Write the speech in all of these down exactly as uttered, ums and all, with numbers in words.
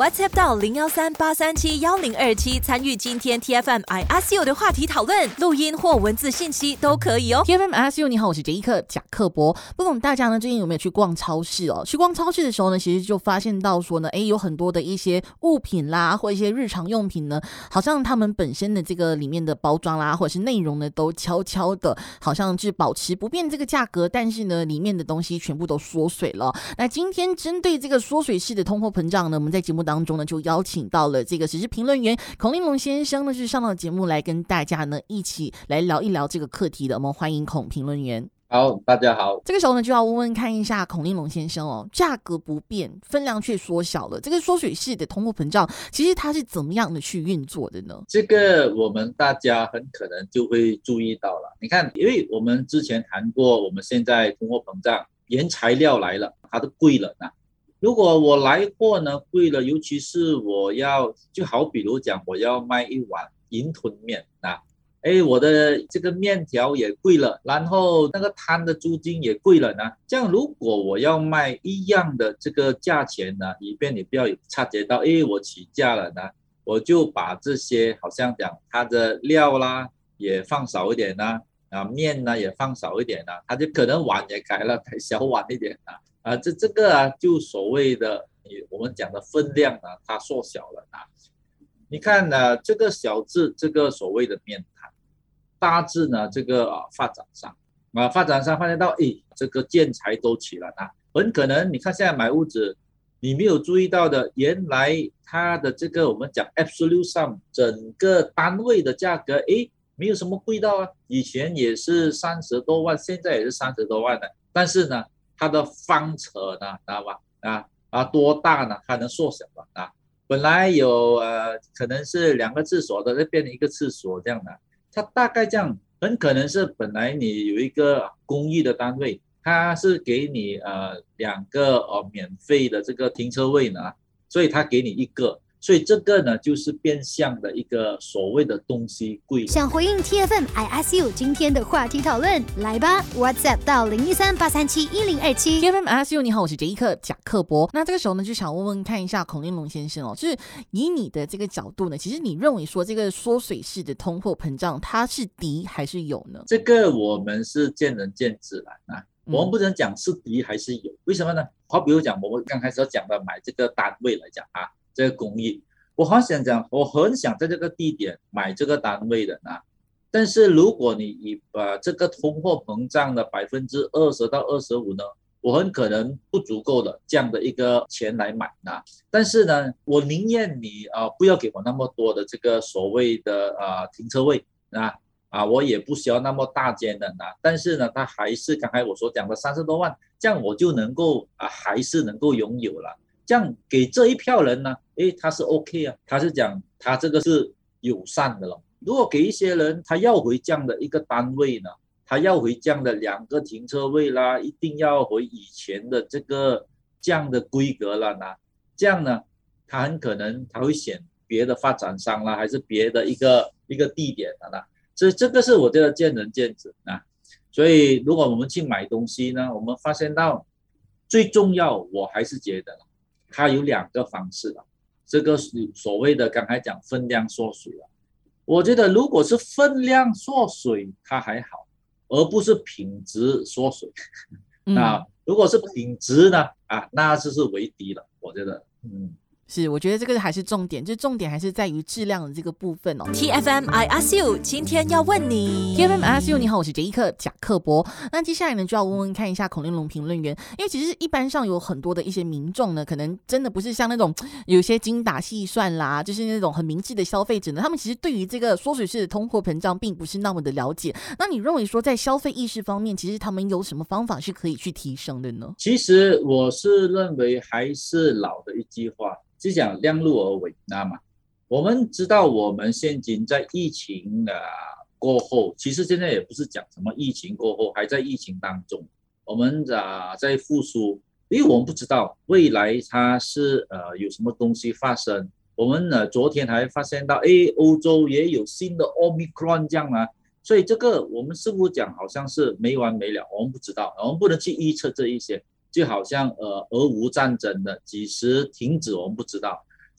WhatsApp 到零一三八三七一零二七参与今天 T F M I Ask You 的话题讨论，录音或文字信息都可以哦。 T F M I Ask You， 你好，我是杰克贾克伯。不懂大家呢最近有没有去逛超市哦？去逛超市的时候呢，其实就发现到说呢，诶，有很多的一些物品啦，或一些日常用品呢，好像他们本身的这个里面的包装啦，或者是内容呢，都悄悄的，好像是保持不变这个价格，但是呢，里面的东西全部都缩水了。那今天针对这个缩水式的通货膨胀呢，我们在节目当中呢，就邀请到了这个时事评论员孔令龙先生呢，是上到节目来跟大家呢一起来聊一聊这个课题的。我们欢迎孔评论员。 好，大家好。 这个时候呢，就要问问看一下孔令龙先生哦，价格不变，分量却缩小了，这个缩水式的通货膨胀，其实它是怎么样的去运作的呢？ 这个我们大家很可能就会注意到了。你看，因为我们之前谈过，我们现在通货膨胀，原材料来了，它都贵了呢。如果我来货呢贵了，尤其是我要，就好比如讲，我要卖一碗云吞面啊。哎，我的这个面条也贵了，然后那个摊的租金也贵了呢。这样如果我要卖一样的这个价钱呢，以便你不要察觉到，哎，我起价了呢，我就把这些好像讲它的料啦也放少一点啦，啊面呢也放少一点啦，它就可能碗也改了，改小碗一点啦，啊这这个啊就所谓的我们讲的分量呢，它缩小了啊。你看呢，这个小至这个所谓的面摊，大致呢这个啊发展商啊发展商发现到，哎，这个建材都起了啊，很可能你看现在买屋子，你没有注意到的，原来它的这个我们讲 absolute sum 整个单位的价格，哎，没有什么贵到啊，以前也是三十多万，现在也是三十多万的，但是呢，它的方尺呢，知道吧？啊啊多大呢？它能缩小了啊。本来有呃可能是两个厕所的，就变成一个厕所这样的，它大概这样，很可能是本来你有一个公寓的单位，它是给你呃两个呃免费的这个停车位呢，所以它给你一个，所以这个呢就是变相的一个所谓的东西贵。 想回应 T F M I Ask You 今天的话题讨论，来吧 WhatsApp 到零一三八三七一零二七。 T F M I Ask You， 你好，我是杰克贾克伯。那这个时候呢，就想问问看一下孔令龙先生哦，就是以你的这个角度呢，其实你认为说这个缩水式的通货膨胀，它是敌还是有呢？ 这个我们是见仁见智了啊。我们不能讲是敌还是有，为什么呢？好比如讲我们刚开始讲的买这个单位来讲啊，这个公寓，我很想讲，我很想在这个地点买这个单位的啊，但是如果你以呃这个通货膨胀的百分之二十到二十五呢，我很可能不足够的这样的一个钱来买啊。但是呢，我宁愿你啊、呃、不要给我那么多的这个所谓的啊、呃、停车位啊。啊，我也不需要那么大间的呢，但是呢，它还是刚才我所讲的三十多万，这样我就能够啊，还是能够拥有了。这样给这一票人呢，诶，他是 OK 啊，他是讲他这个是友善的了。如果给一些人他要回这样的一个单位呢，他要回这样的两个停车位啦，一定要回以前的这个这样的规格了呢，这样呢，他很可能他会选别的发展商啦，还是别的一个一个地点的啦。所以这个是我觉得见仁见智啊。所以如果我们去买东西呢，我们发现到最重要，我还是觉得它有两个方式了。这个所谓的刚才讲分量缩水了，我觉得如果是分量缩水，它还好，而不是品质缩水。嗯、那如果是品质呢，啊，那就是为敌了，我觉得，嗯。 是，我觉得这个还是重点，就重点还是在于质量的这个部分哦。 T F M I Ask You 今天要问你 T F M I Ask You， 你好，我是杰克贾克伯。那接下来呢，就要问问看一下孔令龙评论员，因为其实一般上有很多的一些民众呢，可能真的不是像那种有些精打细算啦，就是那种很明智的消费者呢，他们其实对于这个缩水式的通货膨胀并不是那么的了解。那你认为说在消费意识方面，其实他们有什么方法是可以去提升的呢？ 其实我是认为还是老的一句话，是讲量入而为，那么我们知道我们现今在疫情的过后，其实现在也不是讲什么疫情过后，还在疫情当中，我们啊在复苏，因为我们不知道未来它是呃有什么东西发生。我们呢昨天还发现到，哎，欧洲也有新的 Omicron 这样啊，所以这个我们似乎讲好像是没完没了，我们不知道，我们不能去预测这一些。就好像呃俄乌战争的几时停止我们不知道，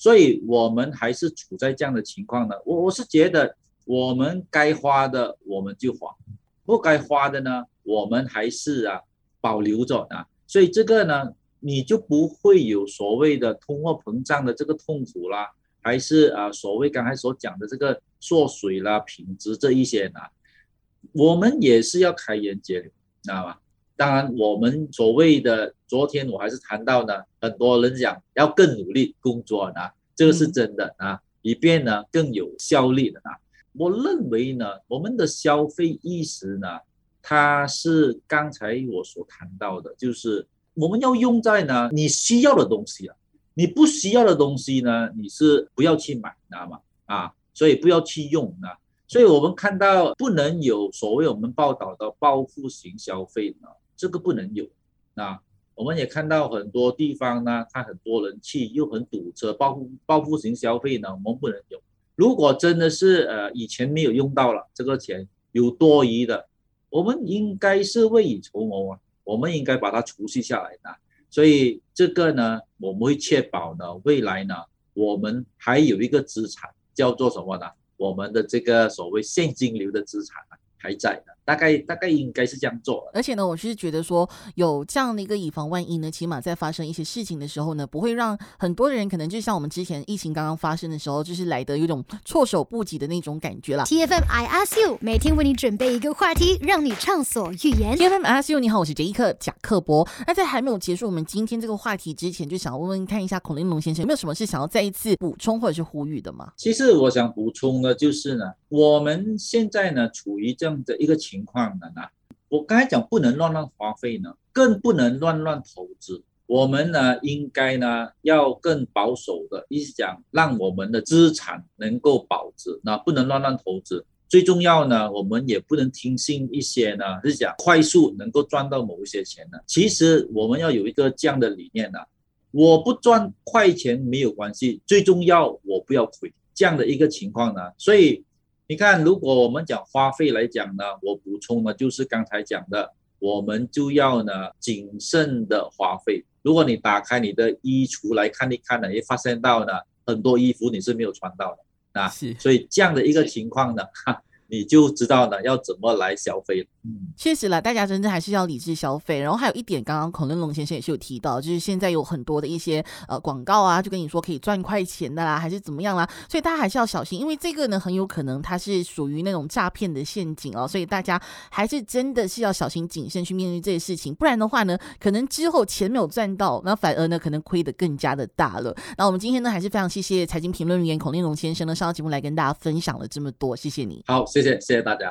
所以我们还是处在这样的情况呢。我我是觉得我们该花的我们就花，不该花的呢，我们还是啊保留着啊。所以这个呢，你就不会有所谓的通货膨胀的这个痛苦啦，还是啊所谓刚才所讲的这个缩水啦、品质这一些呢，我们也是要开源节流，知道吗？当然，我们所谓的昨天我还是谈到呢，很多人讲要更努力工作呢，这个是真的啊，以便呢更有效率的啊。我认为呢，我们的消费意识呢，它是刚才我所谈到的，就是我们要用在呢你需要的东西啊，你不需要的东西呢，你是不要去买，知道吗？啊，所以不要去用啊。所以我们看到不能有所谓我们报道的报复型消费呢，这个不能有啊。我们也看到很多地方呢，他很多人去又很堵车，报复报复型消费呢，我们不能有。如果真的是呃以前没有用到了这个钱有多余的，我们应该是未雨绸缪啊，我们应该把它储蓄下来的。所以这个呢，我们会确保呢，未来呢，我们还有一个资产叫做什么呢？我们的这个所谓现金流的资产还在的，大概大概应该是这样做的。 而且呢，我是觉得说有这样的一个以防万一呢，起码在发生一些事情的时候呢，不会让很多人可能就像我们之前疫情刚刚发生的时候，就是来得有种措手不及的那种感觉啦。 T F M I Ask You 每天为你准备一个话题，让你畅所欲言。 T F M I Ask You， 你好，我是杰伊克贾克伯。那在还没有结束我们今天这个话题之前，就想问问看一下孔令龙先生有没有什么是想要再一次补充或者是呼吁的吗？ 其实我想补充的就是呢，我们现在呢处于这样的一个情况呢，我刚才讲不能乱乱花费呢，更不能乱乱投资。我们呢应该呢要更保守的，意思讲让我们的资产能够保值，那不能乱乱投资。最重要呢，我们也不能听信一些呢是讲快速能够赚到某一些钱呢。其实我们要有一个这样的理念呢，我不赚快钱没有关系，最重要我不要亏，这样的一个情况呢。所以你看，如果我们讲花费来讲呢，我补充呢就是刚才讲的，我们就要呢谨慎的花费。如果你打开你的衣橱来看一看呢，也发现到呢很多衣服你是没有穿到的啊，所以这样的一个情况呢，你就知道呢要怎么来消费了。 嗯，确实啦，大家真的还是要理智消费。然后还有一点，刚刚孔令龙先生也是有提到，就是现在有很多的一些呃广告啊，就跟你说可以赚快钱的啦，还是怎么样啦，所以大家还是要小心，因为这个呢很有可能它是属于那种诈骗的陷阱哦，所以大家还是真的是要小心谨慎去面对这些事情，不然的话呢，可能之后钱没有赚到，那反而呢可能亏得更加的大了。那我们今天呢还是非常谢谢财经评论员孔令龙先生呢上到节目来跟大家分享了这么多，谢谢你。 好，谢谢谢谢大家。